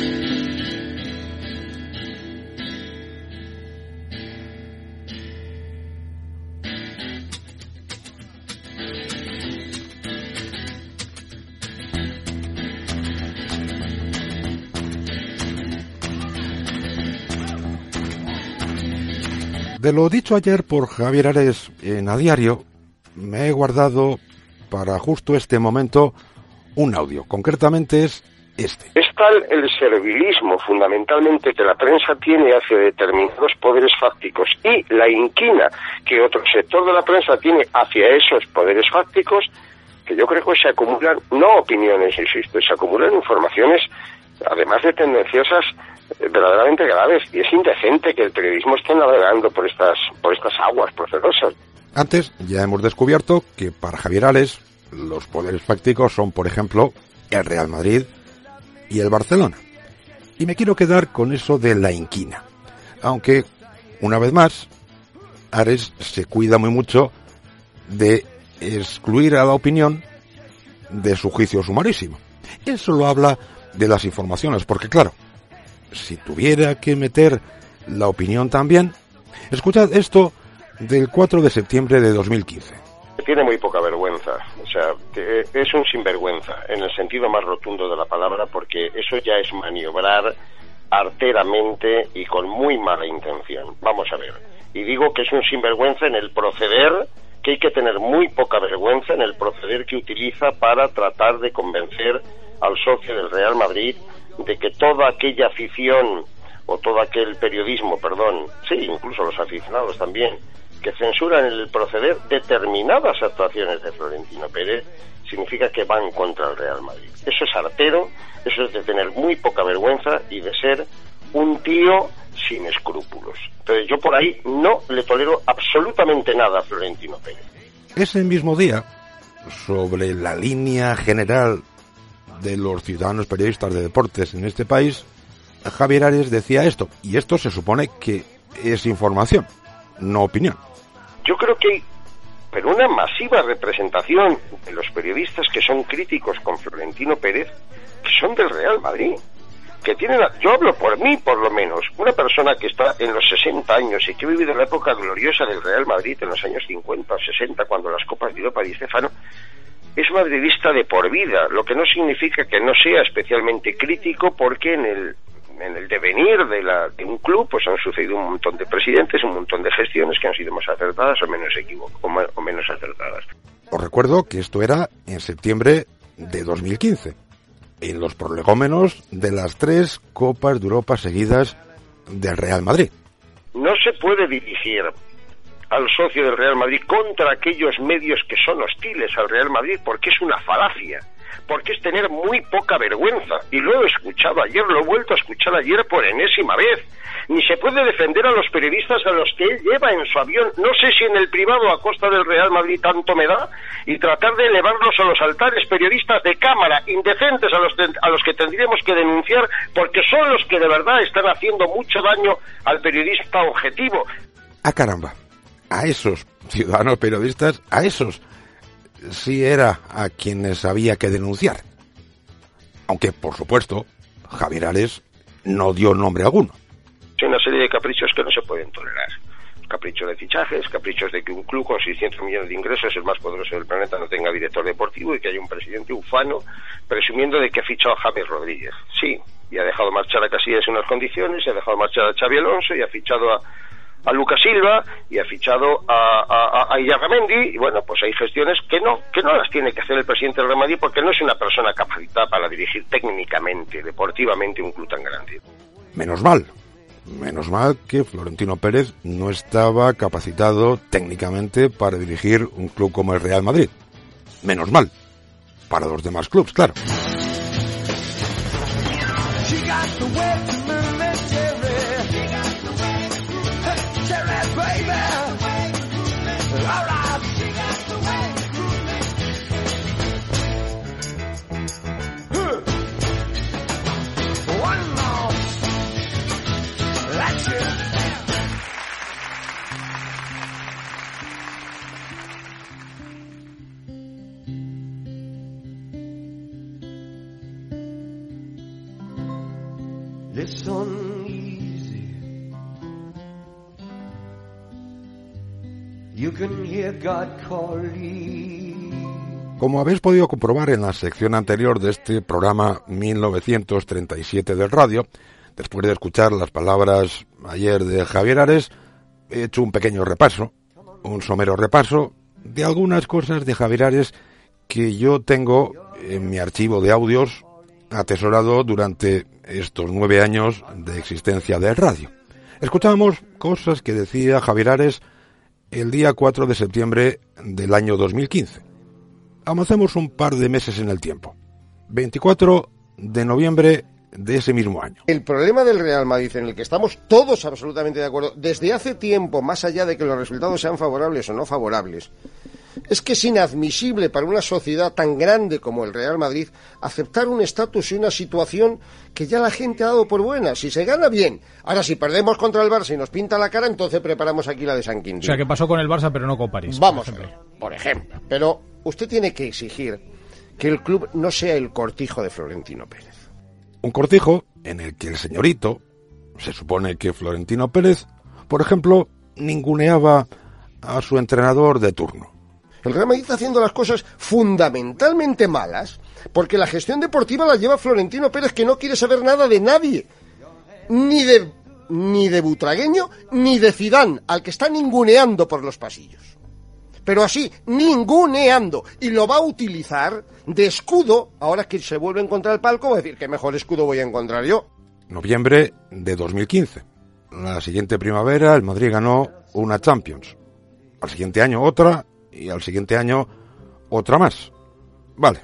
De lo dicho ayer por Javier Ares en A Diario, me he guardado para justo este momento un audio. Concretamente es este. Es tal el servilismo fundamentalmente que la prensa tiene hacia determinados poderes fácticos y la inquina que otro sector de la prensa tiene hacia esos poderes fácticos, que yo creo que se acumulan, no opiniones, insisto, se acumulan informaciones, además de tendenciosas, verdaderamente graves, y es indecente que el periodismo esté navegando por estas aguas procelosas. Antes ya hemos descubierto que para Javier Ares los poderes fácticos son, por ejemplo, el Real Madrid y el Barcelona. Y me quiero quedar con eso de la inquina. Aunque, una vez más, Ares se cuida muy mucho de excluir a la opinión de su juicio sumarísimo. Él solo habla de las informaciones, porque claro, si tuviera que meter la opinión también, escuchad esto del 4 de septiembre de 2015. Tiene muy poca vergüenza, o sea, es un sinvergüenza, en el sentido más rotundo de la palabra, porque eso ya es maniobrar arteramente y con muy mala intención. Vamos a ver, y digo que es un sinvergüenza en el proceder, que hay que tener muy poca vergüenza en el proceder que utiliza para tratar de convencer al socio del Real Madrid de que toda aquella afición o todo aquel periodismo, sí, incluso los aficionados también, que censuran el proceder determinadas actuaciones de Florentino Pérez, significa que van contra el Real Madrid. Eso es artero, eso es de tener muy poca vergüenza y de ser un tío sin escrúpulos. Entonces yo por ahí no le tolero absolutamente nada a Florentino Pérez. Ese mismo día, sobre la línea general de los ciudadanos periodistas de deportes en este país, Javier Ares decía esto, y esto se supone que es información, no opinión. Yo creo que hay pero una masiva representación de los periodistas que son críticos con Florentino Pérez, que son del Real Madrid, que tienen, yo hablo por mí por lo menos, una persona que está en los 60 años y que ha vivido la época gloriosa del Real Madrid en los años 50 o 60, cuando las Copas de Europa y Stefano, es madridista de por vida, lo que no significa que no sea especialmente crítico, porque en el devenir de un club pues han sucedido un montón de presidentes, un montón de gestiones que han sido más acertadas o menos o menos acertadas. Os recuerdo que esto era en septiembre de 2015, en los prolegómenos de las 3 Copas de Europa seguidas del Real Madrid. No se puede dirigir al socio del Real Madrid contra aquellos medios que son hostiles al Real Madrid, porque es una falacia, porque es tener muy poca vergüenza, y lo he escuchado ayer, lo he vuelto a escuchar ayer por enésima vez. Ni se puede defender a los periodistas a los que él lleva en su avión, no sé si en el privado a costa del Real Madrid tanto me da, y tratar de elevarlos a los altares, periodistas de cámara, indecentes a los que tendríamos que denunciar, porque son los que de verdad están haciendo mucho daño al periodista objetivo. ¡Ah, caramba! A esos ciudadanos periodistas, a esos sí era a quienes había que denunciar. Aunque, por supuesto, Javier Ares no dio nombre alguno. Hay una serie de caprichos que no se pueden tolerar. Caprichos de fichajes, caprichos de que un club con 600 millones de ingresos, el más poderoso del planeta, no tenga director deportivo y que haya un presidente ufano presumiendo de que ha fichado a James Rodríguez. Sí, y ha dejado marchar a Casillas en unas condiciones, y ha dejado marchar a Xabi Alonso, y ha fichado a Lucas Silva, y ha fichado a Illarramendi, y bueno, pues hay gestiones que no las tiene que hacer el presidente del Real Madrid, porque no es una persona capacitada para dirigir técnicamente, deportivamente, un club tan grande. Menos mal que Florentino Pérez no estaba capacitado técnicamente para dirigir un club como el Real Madrid. Menos mal. Para los demás clubes, claro. Listen easy. You can hear God calling. Como habéis podido comprobar en la sección anterior de este programa 1937 del radio, después de escuchar las palabras ayer de Javier Ares, he hecho un pequeño repaso, un somero repaso de algunas cosas de Javier Ares que yo tengo en mi archivo de audios atesorado durante estos 9 años de existencia de radio. Escuchábamos cosas que decía Javier Ares el día 4 de septiembre del año 2015. Avancemos un par de meses en el tiempo. 24 de noviembre de ese mismo año. El problema del Real Madrid, en el que estamos todos absolutamente de acuerdo, desde hace tiempo, más allá de que los resultados sean favorables o no favorables, es que es inadmisible para una sociedad tan grande como el Real Madrid aceptar un estatus y una situación que ya la gente ha dado por buena. Si se gana, bien. Ahora, si perdemos contra el Barça y nos pinta la cara, entonces preparamos aquí la de San Quintín. O sea, que pasó con el Barça, pero no con París. Vamos a ver, por ejemplo. Pero usted tiene que exigir que el club no sea el cortijo de Florentino Pérez. Un cortijo en el que el señorito, se supone que Florentino Pérez, por ejemplo, ninguneaba a su entrenador de turno. El Real Madrid está haciendo las cosas fundamentalmente malas porque la gestión deportiva la lleva Florentino Pérez, que no quiere saber nada de nadie, ni de Butragueño ni de Zidane, al que está ninguneando por los pasillos. Pero así, ninguneando, y lo va a utilizar de escudo. Ahora que se vuelve a encontrar el palco, va a decir, ¿qué mejor escudo voy a encontrar yo? Noviembre de 2015. La siguiente primavera el Madrid ganó una Champions. Al siguiente año otra, y al siguiente año otra más. Vale.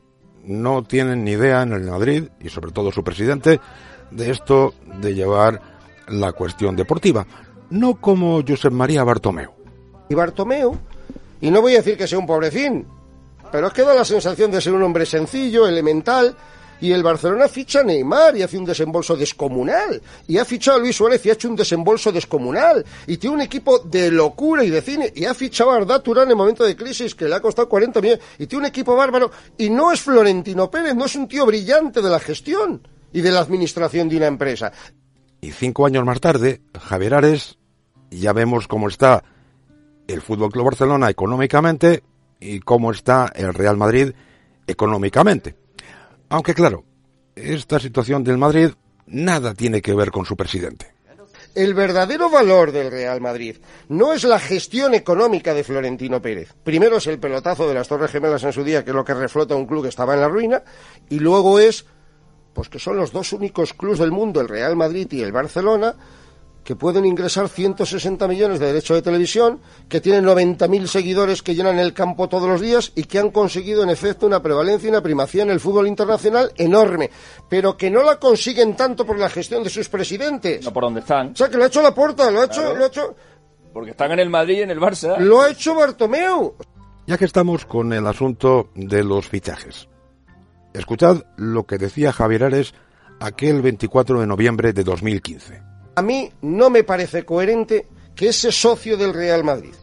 No tienen ni idea en el Madrid, y sobre todo su presidente, de esto de llevar la cuestión deportiva. No como Josep María Bartomeu. Y Bartomeu, y no voy a decir que sea un pobrecín, pero es que da la sensación de ser un hombre sencillo, elemental, y el Barcelona ficha a Neymar y hace un desembolso descomunal, y ha fichado a Luis Suárez y ha hecho un desembolso descomunal, y tiene un equipo de locura y de cine, y ha fichado a Arda Turán en momento de crisis que le ha costado 40 millones, y tiene un equipo bárbaro, y no es Florentino Pérez, no es un tío brillante de la gestión y de la administración de una empresa. Y 5 años más tarde, Javier Ares, ya vemos cómo está el Fútbol Club Barcelona económicamente y cómo está el Real Madrid económicamente. Aunque claro, esta situación del Madrid nada tiene que ver con su presidente. El verdadero valor del Real Madrid no es la gestión económica de Florentino Pérez. Primero es el pelotazo de las Torres Gemelas en su día, que es lo que reflota un club que estaba en la ruina, y luego es pues que son los dos únicos clubes del mundo, el Real Madrid y el Barcelona, que pueden ingresar 160 millones de derechos de televisión, que tienen 90.000 seguidores que llenan el campo todos los días y que han conseguido en efecto una prevalencia y una primacía en el fútbol internacional enorme, pero que no la consiguen tanto por la gestión de sus presidentes. No por donde están. O sea, que lo ha hecho Laporta, lo ha hecho... Porque están en el Madrid y en el Barça. Lo ha hecho Bartomeu. Ya que estamos con el asunto de los fichajes, escuchad lo que decía Javier Ares aquel 24 de noviembre de 2015. A mí no me parece coherente que ese socio del Real Madrid,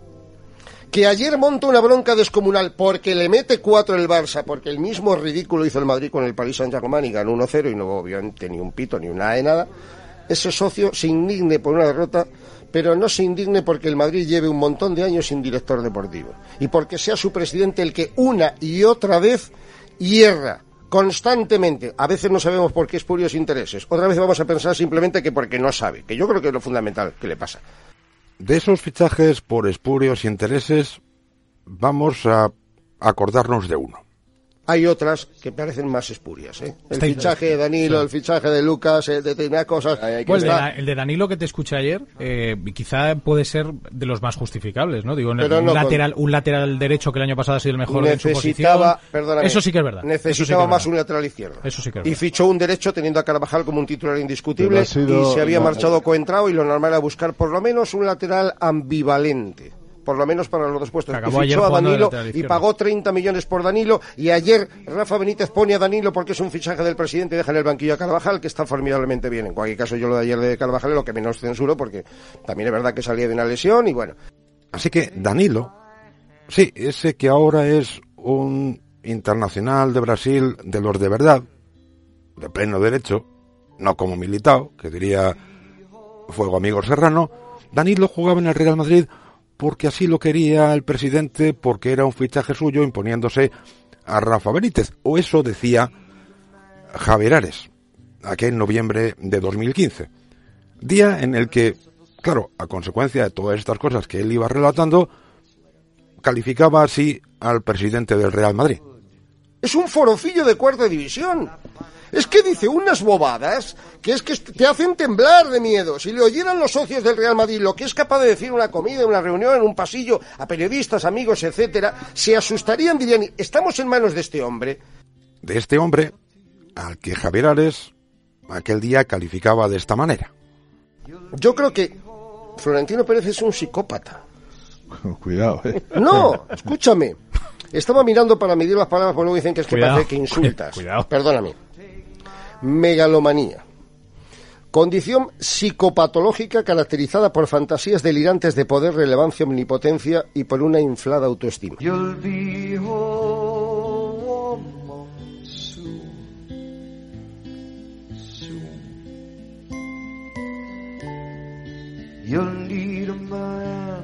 que ayer monta una bronca descomunal porque le mete 4 el Barça, porque el mismo ridículo hizo el Madrid con el Paris Saint-Germain y ganó 1-0 y no obviamente ni un pito ni una de nada, ese socio se indigne por una derrota, pero no se indigne porque el Madrid lleve un montón de años sin director deportivo y porque sea su presidente el que una y otra vez hierra constantemente. A veces no sabemos por qué espurios intereses, otra vez vamos a pensar simplemente que porque no sabe, que yo creo que es lo fundamental que le pasa. De esos fichajes por espurios intereses vamos a acordarnos de uno. Hay otras que parecen más espurias, ¿eh? El fichaje de Danilo, el fichaje de Lucas, determinadas cosas. El de Danilo que te escuché ayer, quizá puede ser de los más justificables, ¿no? Digo, un lateral derecho que el año pasado ha sido el mejor en su posición. Perdóname, eso sí que es verdad. Necesitaba más un lateral izquierdo. Eso sí que es verdad. Y fichó un derecho teniendo a Carvajal como un titular indiscutible y se había marchado Coentrao y lo normal era buscar por lo menos un lateral ambivalente. Por lo menos para los dos puestos. Y fichó a Danilo y pagó 30 millones por Danilo, y ayer Rafa Benítez pone a Danilo porque es un fichaje del presidente y deja en el banquillo a Carvajal, que está formidablemente bien. En cualquier caso, yo lo de ayer de Carvajal es lo que menos censuro, porque también es verdad que salía de una lesión y bueno. Así que Danilo, sí, ese que ahora es un internacional de Brasil de los de verdad, de pleno derecho, no como Militao, que diría Fuego Amigo Serrano, Danilo jugaba en el Real Madrid porque así lo quería el presidente, porque era un fichaje suyo imponiéndose a Rafa Benítez. O eso decía Javier Ares, aquel noviembre de 2015. Día en el que, claro, a consecuencia de todas estas cosas que él iba relatando, calificaba así al presidente del Real Madrid. Es un forofillo de cuarta división. Es que dice unas bobadas que es que te hacen temblar de miedo. Si le oyeran los socios del Real Madrid lo que es capaz de decir en una comida, en una reunión, en un pasillo, a periodistas, amigos, etcétera, se asustarían, dirían, estamos en manos de este hombre. De este hombre al que Javier Ares aquel día calificaba de esta manera. Yo creo que Florentino Pérez es un psicópata. Cuidado, No, escúchame. Estaba mirando para medir las palabras, porque luego dicen que es que parece que insultas. Perdóname. Megalomanía. Condición psicopatológica caracterizada por fantasías delirantes de poder, relevancia, omnipotencia y por una inflada autoestima. You'll need a man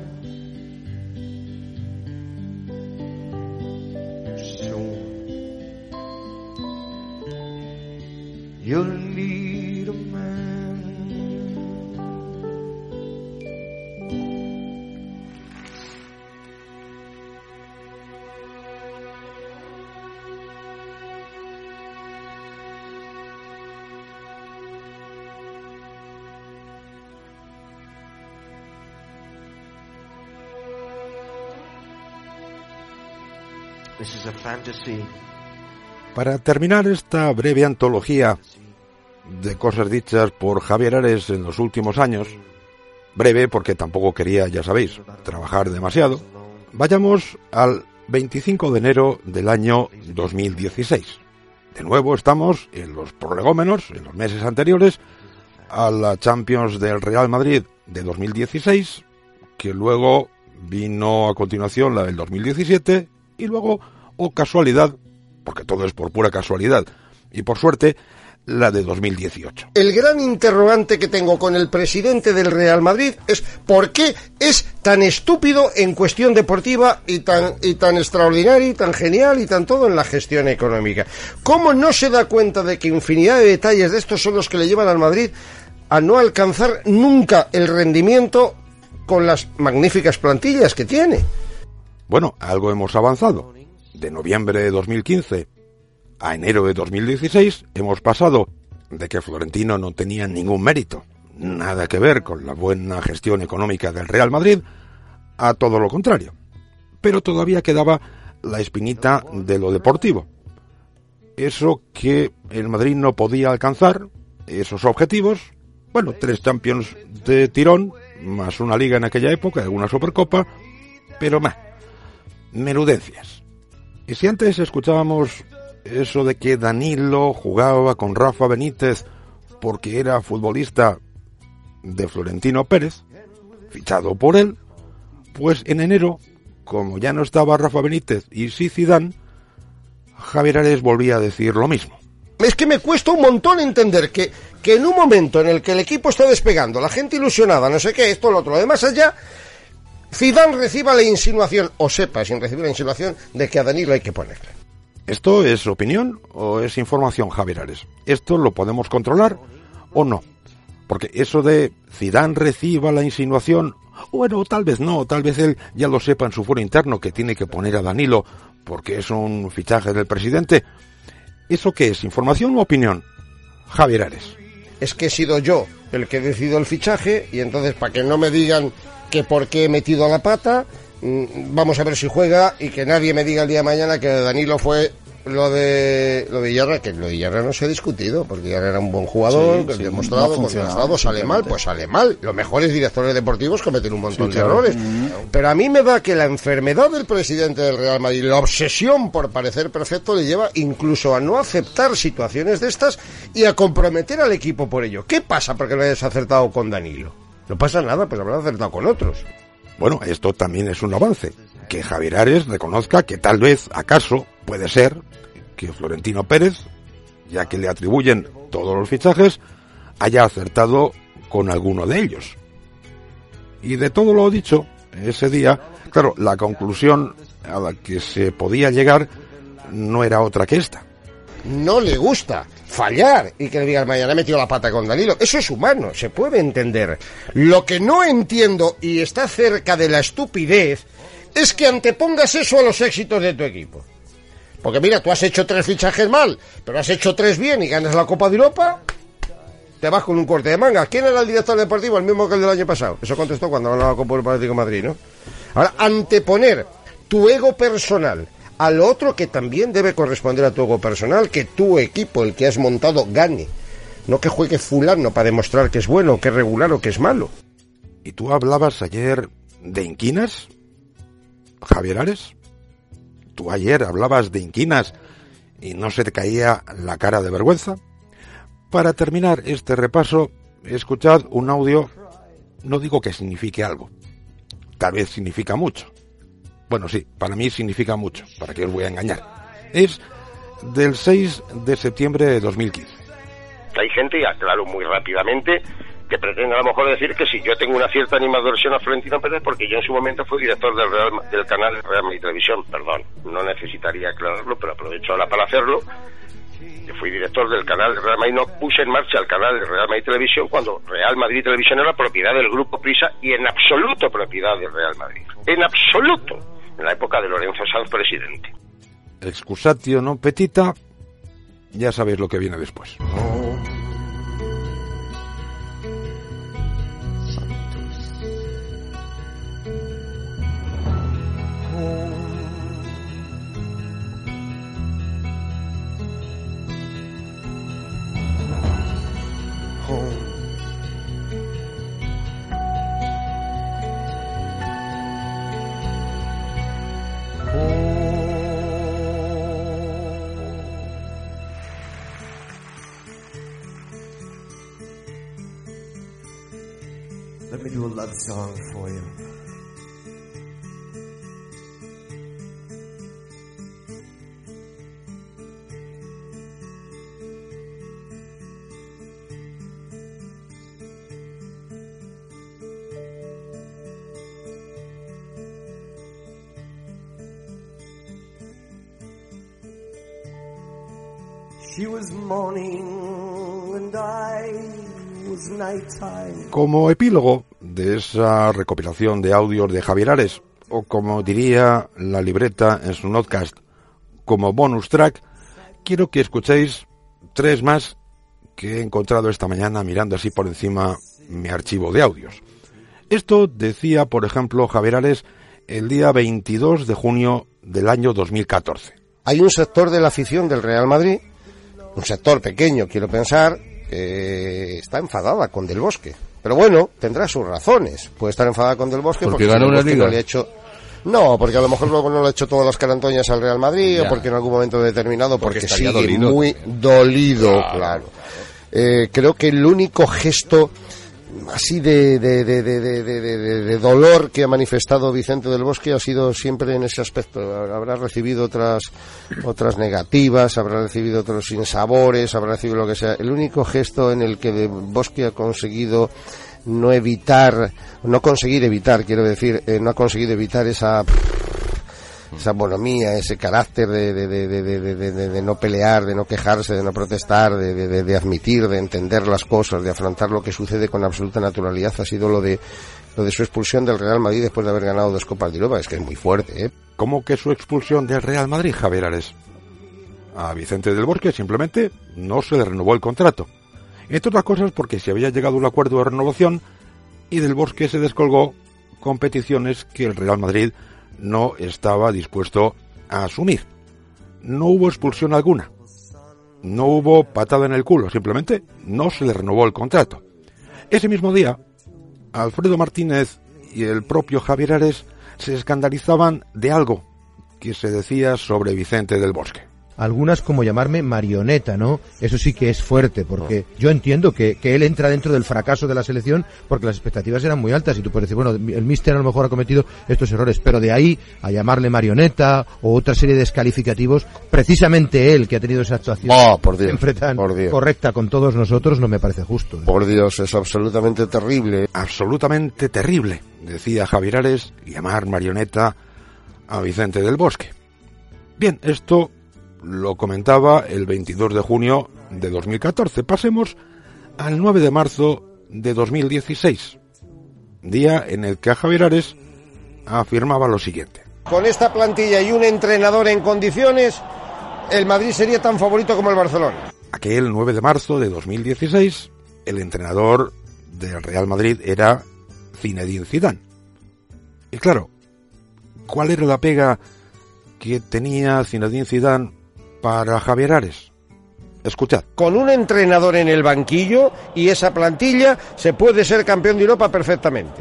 soon. You'll need a man. This is a fantasy. Para terminar esta breve antología de cosas dichas por Javier Ares en los últimos años, breve porque tampoco quería, ya sabéis, trabajar demasiado, vayamos al 25 de enero del año 2016. De nuevo estamos en los prolegómenos, en los meses anteriores, a la Champions del Real Madrid de 2016, que luego vino a continuación la del 2017, y luego, o casualidad, porque todo es por pura casualidad, y por suerte, la de 2018. El gran interrogante que tengo con el presidente del Real Madrid es ¿por qué es tan estúpido en cuestión deportiva y tan extraordinario y tan genial y tan todo en la gestión económica? ¿Cómo no se da cuenta de que infinidad de detalles de estos son los que le llevan al Madrid a no alcanzar nunca el rendimiento con las magníficas plantillas que tiene? Bueno, algo hemos avanzado. De noviembre de 2015 a enero de 2016 hemos pasado de que Florentino no tenía ningún mérito, nada que ver con la buena gestión económica del Real Madrid, a todo lo contrario. Pero todavía quedaba la espinita de lo deportivo. Eso que el Madrid no podía alcanzar, esos objetivos, bueno, 3 Champions de tirón, más una Liga en aquella época, alguna Supercopa, pero menudencias. Y si antes escuchábamos eso de que Danilo jugaba con Rafa Benítez porque era futbolista de Florentino Pérez, fichado por él, pues en enero, como ya no estaba Rafa Benítez y sí Zidane, Javier Ares volvía a decir lo mismo. Es que me cuesta un montón entender que en un momento en el que el equipo está despegando, la gente ilusionada, no sé qué, esto, lo otro, lo demás allá, Zidane reciba la insinuación, o sepa, sin recibir la insinuación, de que a Danilo hay que ponerle. ¿Esto es opinión o es información, Javier Ares? ¿Esto lo podemos controlar o no? Porque eso de Zidane reciba la insinuación, bueno, tal vez no, tal vez él ya lo sepa en su foro interno que tiene que poner a Danilo porque es un fichaje del presidente. ¿Eso qué es, información o opinión, Javier Ares? Es que he sido yo el que decido el fichaje y entonces para que no me digan que por qué he metido la pata, vamos a ver si juega y que nadie me diga el día de mañana que Danilo fue lo de Villarra, que lo de Villarra no se ha discutido, porque Villarra era un buen jugador, que demostrado, sale mal, pues sale mal. Los mejores directores deportivos cometen un montón de errores. Pero a mí me da que la enfermedad del presidente del Real Madrid, la obsesión por parecer perfecto, le lleva incluso a no aceptar situaciones de estas y a comprometer al equipo por ello. ¿Qué pasa porque no hayas acertado con Danilo? No pasa nada, pues habrás acertado con otros. Bueno, esto también es un avance. Que Javier Ares reconozca que tal vez, acaso, puede ser que Florentino Pérez, ya que le atribuyen todos los fichajes, haya acertado con alguno de ellos. Y de todo lo dicho, ese día, claro, la conclusión a la que se podía llegar no era otra que esta. No le gusta fallar y que le digan mañana he metido la pata con Danilo. Eso es humano, se puede entender. Lo que no entiendo y está cerca de la estupidez es que antepongas eso a los éxitos de tu equipo. Porque mira, tú has hecho 3 fichajes mal, pero has hecho 3 bien y ganas la Copa de Europa, te vas con un corte de manga. ¿Quién era el director deportivo? El mismo que el del año pasado. Eso contestó cuando ganó la Copa Europa Atlético de Madrid, ¿no? Ahora, anteponer tu ego personal al otro que también debe corresponder a tu ego personal, que tu equipo, el que has montado, gane. No que juegue fulano para demostrar que es bueno, que es regular o que es malo. ¿Y tú hablabas ayer de inquinas, Javier Ares? ¿Tú ayer hablabas de inquinas y no se te caía la cara de vergüenza? Para terminar este repaso, escuchad un audio, no digo que signifique algo, tal vez significa mucho. Bueno, sí, para mí significa mucho, ¿para qué os voy a engañar? Es del 6 de septiembre de 2015. Hay gente, y aclaro muy rápidamente, que pretende a lo mejor decir que si yo tengo una cierta animadversión a Florentino Pérez porque yo en su momento fui director del canal Real Madrid Televisión. Perdón, no necesitaría aclararlo, pero aprovecho ahora para hacerlo. Yo fui director del canal Real Madrid, no puse en marcha el canal de Real Madrid Televisión cuando Real Madrid Televisión era propiedad del Grupo Prisa y en absoluto propiedad del Real Madrid. En absoluto, en la época de Lorenzo Sanz presidente. Excusatio non petita, ya sabéis lo que viene después. Let me do a love song for you. She was morning and I was nighttime. Como epílogo de esa recopilación de audios de Javier Ares, o como diría la libreta en su notcast, como bonus track, quiero que escuchéis 3 más que he encontrado esta mañana mirando así por encima mi archivo de audios. Esto decía, por ejemplo, Javier Ares el día 22 de junio del año 2014. Hay un sector de la afición del Real Madrid, un sector pequeño, quiero pensar, que está enfadada con Del Bosque. Pero bueno, tendrá sus razones. Puede estar enfadada con Del Bosque porque ganó una liga. No le ha hecho... No, porque a lo mejor luego no le ha hecho todas las carantoñas al Real Madrid, o porque en algún momento determinado, porque sigue dolido. Muy dolido, claro. Creo que el único gesto así de dolor que ha manifestado Vicente Del Bosque ha sido siempre en ese aspecto. Habrá recibido otras negativas, habrá recibido otros sinsabores, habrá recibido lo que sea. El único gesto en el que Del Bosque ha conseguido no ha conseguido evitar esa bonomía, ese carácter de no pelear, de no quejarse, de no protestar, de admitir, de entender las cosas, de afrontar lo que sucede con absoluta naturalidad, ha sido lo de su expulsión del Real Madrid después de haber ganado 2 Copas de Europa. Es que es muy fuerte, ¿eh? ¿Cómo que su expulsión del Real Madrid, Javier Ares? A Vicente Del Bosque simplemente no se le renovó el contrato. Entre otras cosas porque se había llegado a un acuerdo de renovación y Del Bosque se descolgó con peticiones que el Real Madrid no estaba dispuesto a asumir. No hubo expulsión alguna. No hubo patada en el culo, simplemente no se le renovó el contrato. Ese mismo día, Alfredo Martínez y el propio Javier Ares se escandalizaban de algo que se decía sobre Vicente Del Bosque. Algunas como llamarme marioneta, ¿no? Eso sí que es fuerte, porque yo entiendo que él entra dentro del fracaso de la selección porque las expectativas eran muy altas y tú puedes decir, bueno, el míster a lo mejor ha cometido estos errores, pero de ahí a llamarle marioneta o otra serie de descalificativos, precisamente él que ha tenido esa actuación siempre tan correcta con todos nosotros, no me parece justo. Por Dios, es absolutamente terrible. Absolutamente terrible, decía Javier Ares, llamar marioneta a Vicente Del Bosque. Bien, esto lo comentaba el 22 de junio de 2014. Pasemos al 9 de marzo de 2016, día en el que Javier Ares afirmaba lo siguiente. Con esta plantilla y un entrenador en condiciones, el Madrid sería tan favorito como el Barcelona. Aquel 9 de marzo de 2016, el entrenador del Real Madrid era Zinedine Zidane. Y claro, ¿cuál era la pega que tenía Zinedine Zidane para Javier Ares? Escuchad. Con un entrenador en el banquillo y esa plantilla se puede ser campeón de Europa perfectamente.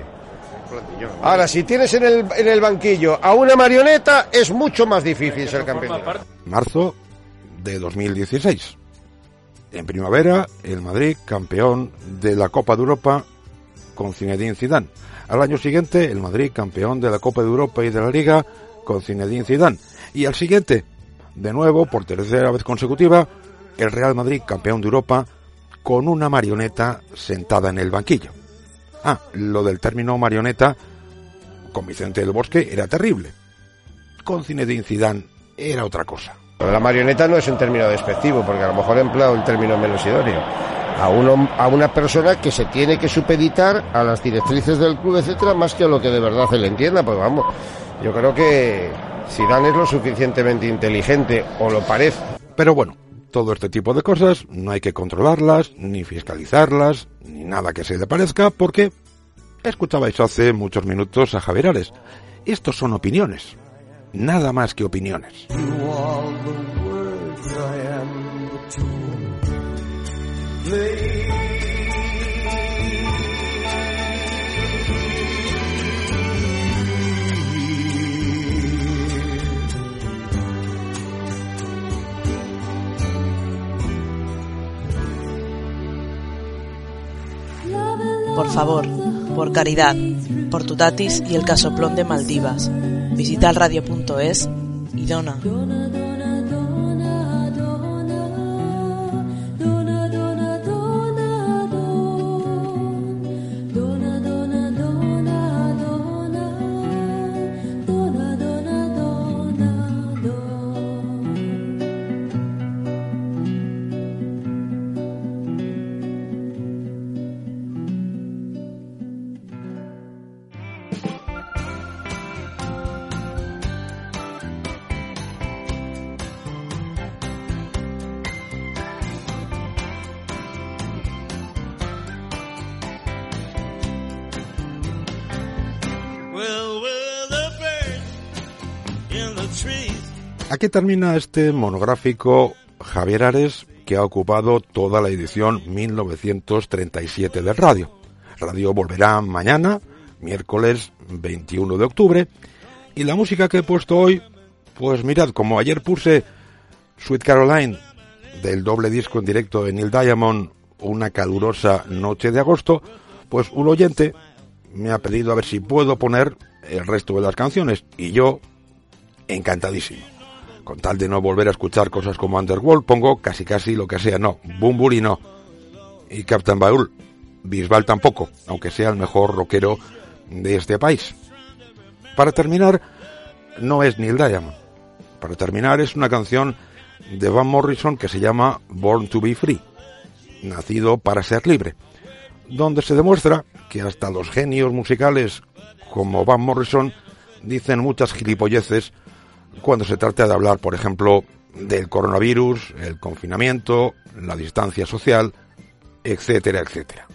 Ahora, si tienes en el banquillo a una marioneta, es mucho más difícil ser campeón. Marzo de 2016. En primavera, el Madrid campeón de la Copa de Europa con Zinedine Zidane. Al año siguiente, el Madrid campeón de la Copa de Europa y de la Liga con Zinedine Zidane. Y al siguiente, de nuevo, por tercera vez consecutiva, el Real Madrid campeón de Europa con una marioneta sentada en el banquillo. Lo del término marioneta con Vicente del Bosque era terrible. Con Zinedine Zidane era otra cosa. La marioneta no es un término despectivo, porque a lo mejor he empleado el término menos idóneo. A una persona que se tiene que supeditar a las directrices del club, etcétera, más que a lo que de verdad se le entienda. Pues vamos, yo creo que Zidane es lo suficientemente inteligente, o lo parece. Pero bueno, todo este tipo de cosas no hay que controlarlas, ni fiscalizarlas, ni nada que se le parezca, porque escuchabais hace muchos minutos a Javier Ares. Estos son opiniones, nada más que opiniones. Por favor, por caridad, por tu tatis y el casoplón de Maldivas, visita el radio.es y dona. Aquí termina este monográfico Javier Ares, que ha ocupado toda la edición 1937 del Radio. Radio volverá mañana, miércoles 21 de octubre, y la música que he puesto hoy, pues mirad, como ayer puse Sweet Caroline del doble disco en directo de Neil Diamond, una calurosa noche de agosto, pues un oyente me ha pedido a ver si puedo poner el resto de las canciones, y yo encantadísimo. Con tal de no volver a escuchar cosas como Underworld, pongo casi lo que sea. No, Bunbury no. Y Captain Baul, Bisbal tampoco, aunque sea el mejor rockero de este país. Para terminar, no es Neil Diamond. Para terminar, es una canción de Van Morrison que se llama Born to be Free, nacido para ser libre, donde se demuestra que hasta los genios musicales como Van Morrison dicen muchas gilipolleces cuando se trata de hablar, por ejemplo, del coronavirus, el confinamiento, la distancia social, etcétera, etcétera.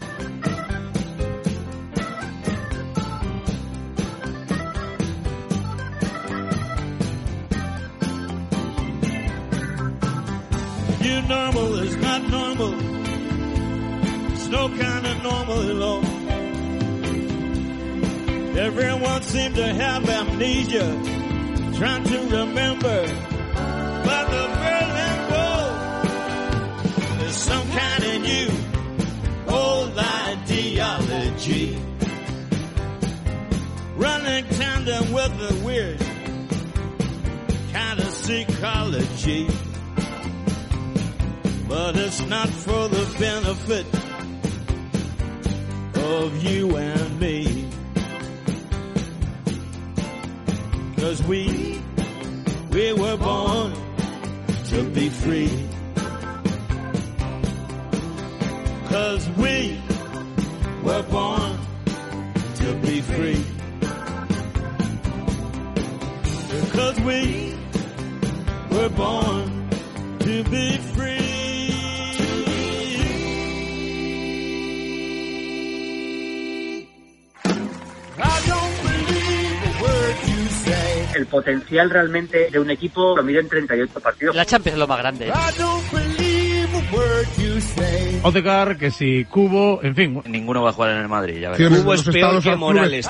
Your normal is not normal. It's no kind of normal at all. Everyone seems to have amnesia, trying to remember, but the Berlin Wall is some kind of new old ideology, running tandem with the weird kind of psychology, but it's not for the benefit of you and me. 'Cause we were born to be free. 'Cause we were born to be free. 'Cause we were born to be free. El potencial realmente de un equipo lo mide en 38 partidos. La Champions es lo más grande. Odegaard, que si Cubo, en fin. Ninguno va a jugar en el Madrid, ya verás. Cubo es peor que Morales.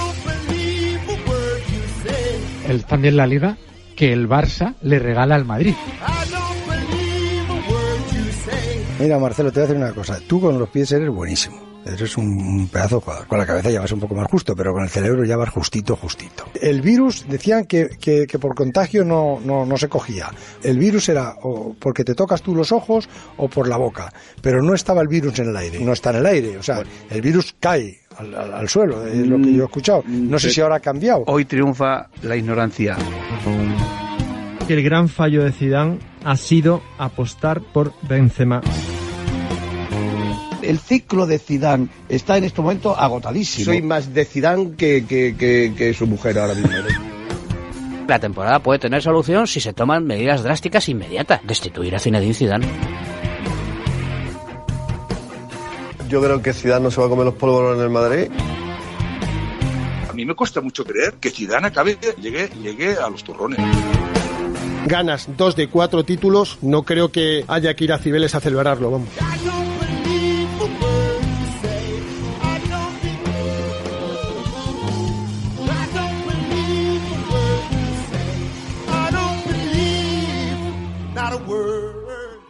También la Liga que el Barça le regala al Madrid. Mira, Marcelo, te voy a decir una cosa. Tú con los pies eres buenísimo. Eres un pedazo de jugador. Con la cabeza ya vas un poco más justo, pero con el cerebro ya vas justito. El virus, decían que por contagio no se cogía. El virus era o porque te tocas tú los ojos o por la boca. Pero no estaba el virus en el aire. No está en el aire. O sea, el virus cae al suelo, es lo que yo he escuchado. No sé si ahora ha cambiado. Hoy triunfa la ignorancia. El gran fallo de Zidane ha sido apostar por Benzema. El ciclo de Zidane está en este momento agotadísimo. Soy más de Zidane que su mujer ahora mismo. La temporada puede tener solución si se toman medidas drásticas inmediatas. Destituir a Zinedine Zidane. Yo creo que Zidane no se va a comer los polvorones en el Madrid. A mí me cuesta mucho creer que Zidane llegue a los turrones. Ganas 2 de 4 títulos, no creo que haya que ir a Cibeles a celebrarlo, vamos.